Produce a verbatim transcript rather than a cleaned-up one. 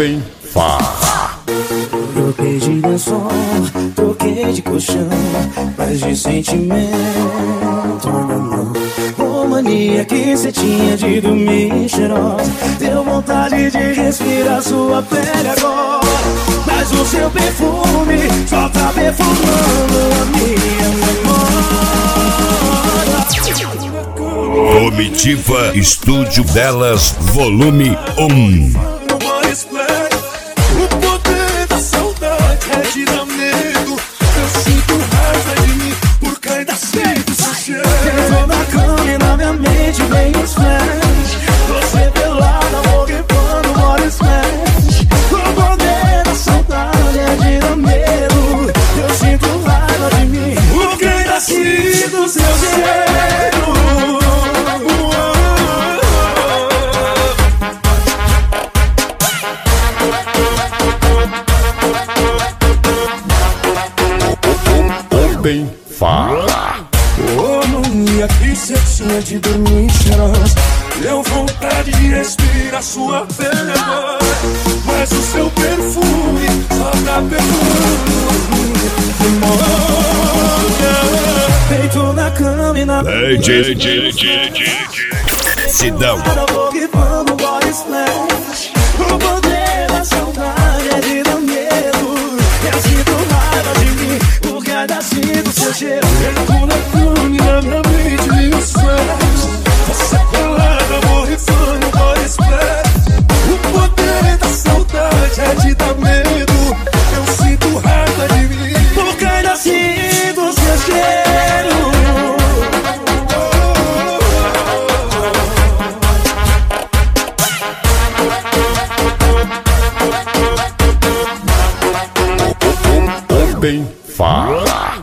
Open Farra. Troquei de lençol, troquei de colchão, mas de sentimento ainda não. Ô mania que cê tinha de dormir cheirosa, deu vontade de respirar sua pele agora. Mas o seu perfume só tá perfumando a minha memória. Comitiva Estúdio Belas Volume um. Você pelada, amor queimando, body smash. O poder da saudade é de dar medo. Eu sinto raiva de mim, o que ainda sinto seu cheiro. Open Farra. Ô mania que cê tinha de dormir cheirosa, deu vontade de respirar sua pele agora. Mas o seu perfume só tá perfumando a minha memória. Feito na cama e na D J Sidão. O poder da saudade é de dar medo. Eu sinto raiva de mim, porque ainda sinto seu cheiro. Feito na cama e na minha mente e os sonhos. Você colada, borrifando, body splash. O poder da saudade é de dar medo. Eu sinto raiva de mim, porque ainda sinto seu cheiro. Open Farra.